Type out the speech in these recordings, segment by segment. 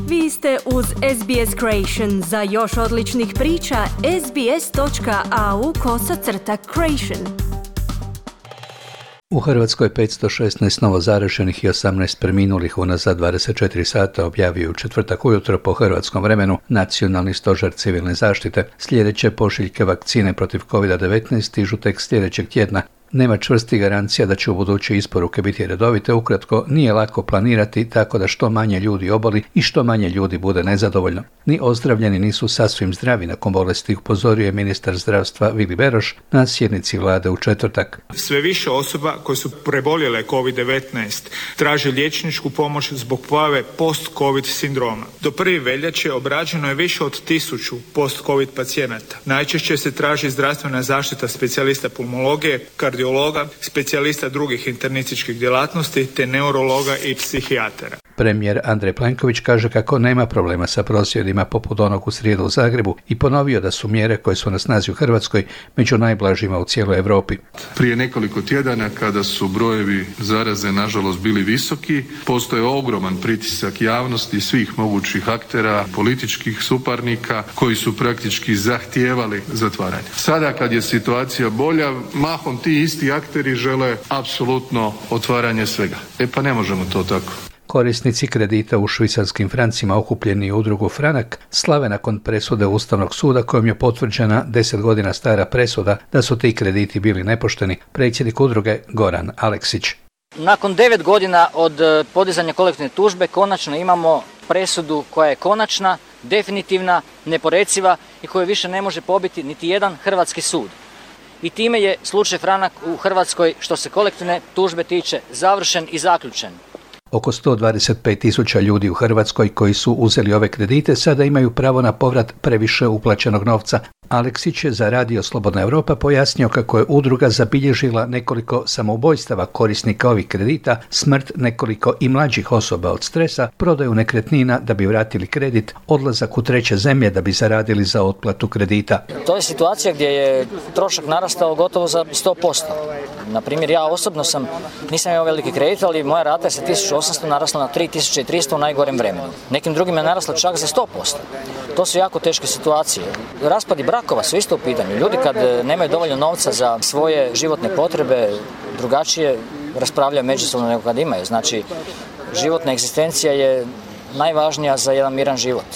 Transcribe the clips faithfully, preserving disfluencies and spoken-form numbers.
Vi ste uz S B S Creation. Za još odličnih priča, sbs.au kosacrta creation. U Hrvatskoj petsto šesnaest novozaraženih i osamnaest preminulih unazad dvadeset četiri sata objavio u četvrtak ujutro po hrvatskom vremenu Nacionalni stožer civilne zaštite. Sljedeće pošiljke vakcine protiv kovid devetnaest stižu tek sljedećeg tjedna. Nema čvrstih garancija da će u buduće isporuke biti redovite, ukratko nije lako planirati tako da što manje ljudi oboli i što manje ljudi bude nezadovoljno. Ni ozdravljeni nisu sasvim zdravi nakon bolesti, upozorio je ministar zdravstva Vili Beroš na sjednici vlade u četvrtak. Sve više osoba koje su preboljele kovid devetnaest traže liječničku pomoć zbog pojave post-covid sindroma. Do prve veljače obrađeno je više od tisuću post-covid pacijenata. Najčešće se traži zdravstvena zaštita specijalista pulmologije, kardiologa, specijalista drugih internističkih djelatnosti te neurologa i psihijatara. Premijer Andrej Plenković kaže kako nema problema sa prosvjedima poput onog u srijedu u Zagrebu i ponovio da su mjere koje su na snazi u Hrvatskoj među najblažima u cijeloj Europi. Prije nekoliko tjedana kada su brojevi zaraze nažalost bili visoki, postoje ogroman pritisak javnosti i svih mogućih aktera, političkih suparnika koji su praktički zahtijevali zatvaranje. Sada kad je situacija bolja, mahom ti isti akteri žele apsolutno otvaranje svega. E pa ne možemo to tako. Korisnici kredita u švicarskim francima okupljeni u udrugu Franak slave nakon presude Ustavnog suda kojom je potvrđena deset godina stara presuda da su ti krediti bili nepošteni. Predsjednik udruge Goran Aleksić. Nakon devet godina od podizanja kolektivne tužbe konačno imamo presudu koja je konačna, definitivna, neporeciva i koju više ne može pobiti niti jedan hrvatski sud. I time je slučaj Franak u Hrvatskoj što se kolektivne tužbe tiče završen i zaključen. Oko sto dvadeset pet tisuća ljudi u Hrvatskoj koji su uzeli ove kredite sada imaju pravo na povrat previše uplaćenog novca. Aleksić je za Radio Slobodna Europa pojasnio kako je udruga zabilježila nekoliko samoubojstava korisnika ovih kredita, smrt nekoliko i mlađih osoba od stresa, prodaju nekretnina da bi vratili kredit, odlazak u treće zemlje da bi zaradili za otplatu kredita. To je situacija gdje je trošak narastao gotovo za sto posto. Na primjer, ja osobno sam, nisam imao veliki kredit, ali moja rata je sa tisuću osamsto narasla na tri tisuće tristo u najgorem vremenu. Nekim drugim je narasla čak za sto posto. To su jako teške situacije. Raspadi brakova su isto u pitanju. Ljudi kad nemaju dovoljno novca za svoje životne potrebe, drugačije raspravljaju međusobno nego kad imaju. Znači, životna egzistencija je najvažnija za jedan miran život.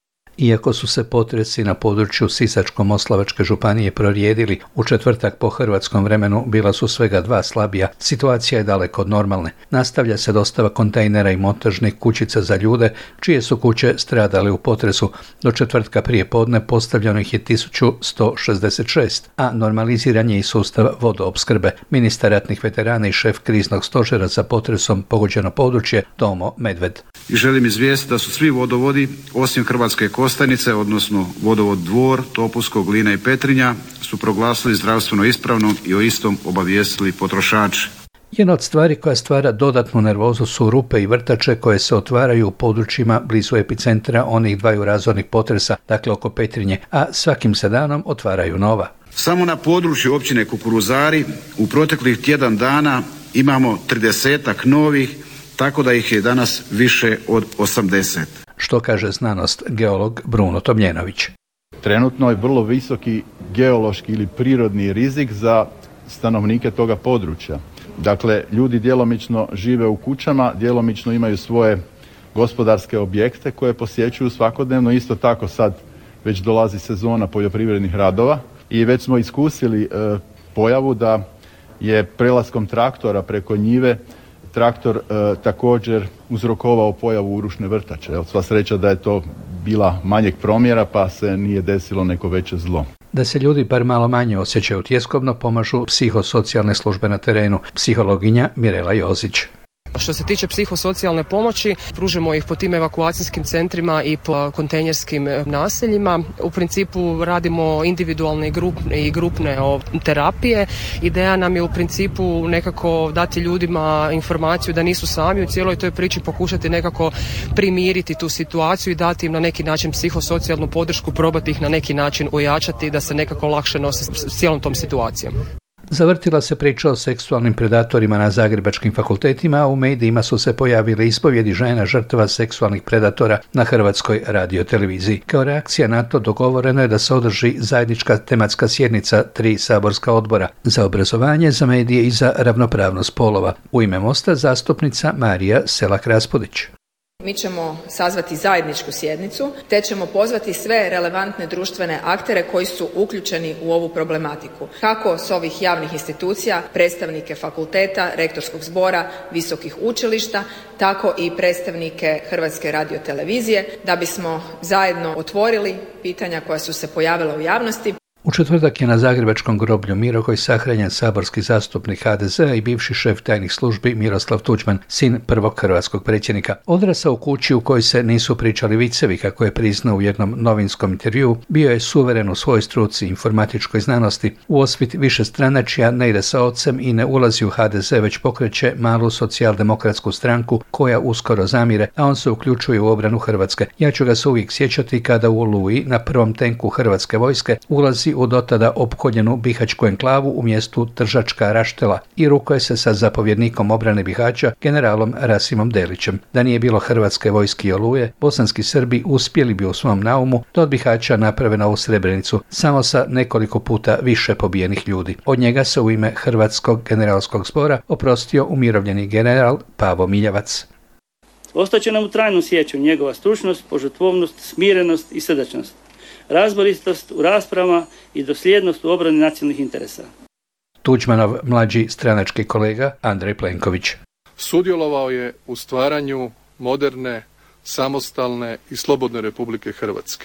Iako su se potresi na području Sisačko-moslavačke županije prorijedili, u četvrtak po hrvatskom vremenu bila su svega dva slabija. Situacija je daleko od normalne. Nastavlja se dostava kontejnera i montažnih kućica za ljude, čije su kuće stradale u potresu. Do četvrtka prije podne postavljeno ih je tisuću sto šezdeset šest, a normaliziran je i sustav vodoopskrbe. Ministar ratnih veterana i šef kriznog stožera za potresom pogođeno područje Tomo Medved. I želim izvijestiti da su svi vodovodi, osim Hrvatske Kostajnice, odnosno vodovod Dvor, Topusko, Glina i Petrinja, su proglasili zdravstveno ispravnom i o istom obavijestili potrošače. Jedna od stvari koja stvara dodatnu nervozu su rupe i vrtače koje se otvaraju u područjima blizu epicentra onih dvaju razornih potresa, dakle oko Petrinje, a svakim se danom otvaraju nova. Samo na području općine Kukuruzari u proteklih tjedan dana imamo tridesetak novih, tako da ih je danas više od osamdeset. Što kaže znanost geolog Bruno Tomljenović. Trenutno je vrlo visoki geološki ili prirodni rizik za stanovnike toga područja. Dakle, ljudi djelomično žive u kućama, djelomično imaju svoje gospodarske objekte koje posjećuju svakodnevno. Isto tako sad već dolazi sezona poljoprivrednih radova i već smo iskusili e, pojavu da je prelaskom traktora preko njive traktor e, također uzrokovao pojavu urušne vrtače. Evo, sva sreća da je to bila manjeg promjera pa se nije desilo neko veće zlo. Da se ljudi bar malo manje osjećaju tjeskobno pomažu psihosocijalne službe na terenu. Psihologinja Mirela Jozić. Što se tiče psihosocijalne pomoći, pružimo ih po tim evakuacijskim centrima i po kontejnerskim naseljima. U principu radimo individualne i grupne, i grupne terapije. Ideja nam je u principu nekako dati ljudima informaciju da nisu sami u cijeloj toj priči, pokušati nekako primiriti tu situaciju i dati im na neki način psihosocijalnu podršku, probati ih na neki način ojačati da se nekako lakše nose s cijelom tom situacijom. Zavrtila se priča o seksualnim predatorima na zagrebačkim fakultetima, a u medijima su se pojavile ispovjedi žena žrtava seksualnih predatora na Hrvatskoj radioteleviziji. Kao reakcija na to dogovoreno je da se održi zajednička tematska sjednica tri saborska odbora za obrazovanje, za medije i za ravnopravnost spolova. U ime Mosta zastupnica Marija Selak-Raspudić. Mi ćemo sazvati zajedničku sjednicu, te ćemo pozvati sve relevantne društvene aktere koji su uključeni u ovu problematiku. Kako s ovih javnih institucija, predstavnike fakulteta, rektorskog zbora, visokih učilišta, tako i predstavnike Hrvatske radiotelevizije, da bismo zajedno otvorili pitanja koja su se pojavila u javnosti. U četvrtak je na zagrebačkom groblju Mirogoj sahranjen saborski zastupnik ha de zea i bivši šef tajnih službi Miroslav Tuđman, sin prvog hrvatskog predsjednika. Odrastao u kući u kojoj se nisu pričali vicevi, kako je priznao u jednom novinskom intervjuu, bio je suveren u svojoj struci informatičkoj znanosti. U osvit višestranačja ne ide sa ocem i ne ulazi u ha de ze, već pokreće malu socijaldemokratsku stranku koja uskoro zamire, a on se uključuje u obranu Hrvatske. Ja ću ga se uvijek sjećati kada u Oluji na prvom tenku hrvatske vojske ulazi u dotada opkoljenu bihaćku enklavu u mjestu Tržačka Raštela i rukuje se sa zapovjednikom obrane Bihaća, generalom Rasimom Delićem. Da nije bilo hrvatske vojske i Oluje, bosanski Srbi uspjeli bi u svom naumu da od Bihaća naprave novu Srebrenicu, samo sa nekoliko puta više pobijenih ljudi. Od njega se u ime Hrvatskog generalskog zbora oprostio umirovljeni general Pavo Miljavac. Ostaće nam u trajnom sjećanju njegova stručnost, požrtvovnost, smirenost i srdačnost, razboritost u raspravama i dosljednost u obrani nacionalnih interesa. Tuđmanov mlađi stranački kolega Andrej Plenković. Sudjelovao je u stvaranju moderne, samostalne i slobodne Republike Hrvatske.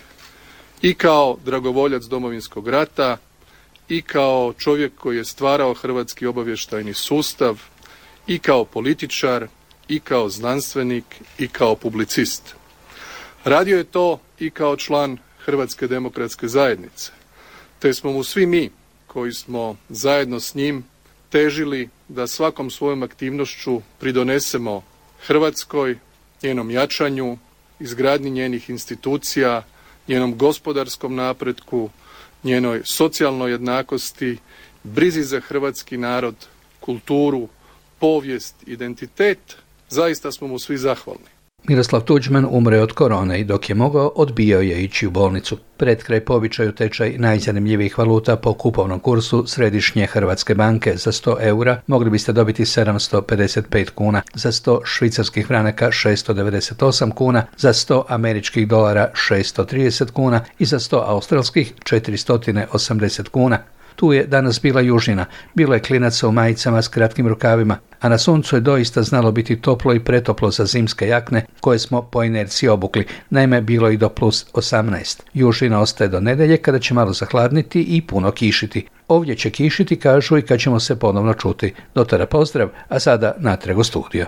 I kao dragovoljac Domovinskog rata, i kao čovjek koji je stvarao hrvatski obavještajni sustav, i kao političar, i kao znanstvenik, i kao publicist. Radio je to i kao član Hrvatske demokratske zajednice, te smo mu svi mi koji smo zajedno s njim težili da svakom svojom aktivnošću pridonesemo Hrvatskoj, njenom jačanju, izgradnji njenih institucija, njenom gospodarskom napretku, njenoj socijalnoj jednakosti, brizi za hrvatski narod, kulturu, povijest, identitet. Zaista smo mu svi zahvalni. Miroslav Tuđman umre od korone i dok je mogao odbijao je ići u bolnicu. Pred kraj po običaju tečaj najzanimljivijih valuta po kupovnom kursu Središnje Hrvatske banke. Za sto eura mogli biste dobiti sedamsto pedeset pet kuna, za sto švicarskih franaka šeststo devedeset osam kuna, za sto američkih dolara šeststo trideset kuna i za sto australskih četiristo osamdeset kuna. Tu je danas bila južina, bilo je klinaca u majicama s kratkim rukavima, a na suncu je doista znalo biti toplo i pretoplo za zimske jakne koje smo po inerciji obukli, naime bilo i do plus osamnaest. Južina ostaje do nedelje kada će malo zahladniti i puno kišiti. Ovdje će kišiti, kažu, i kad ćemo se ponovno čuti. Do tada pozdrav, a sada natrag u studio.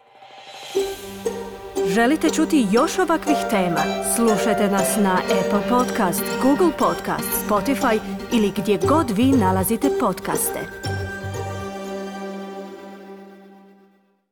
Želite čuti još ovakvih tema? Slušajte nas na Apple Podcast, Google Podcast, Spotify ili gdje god vi nalazite podcaste.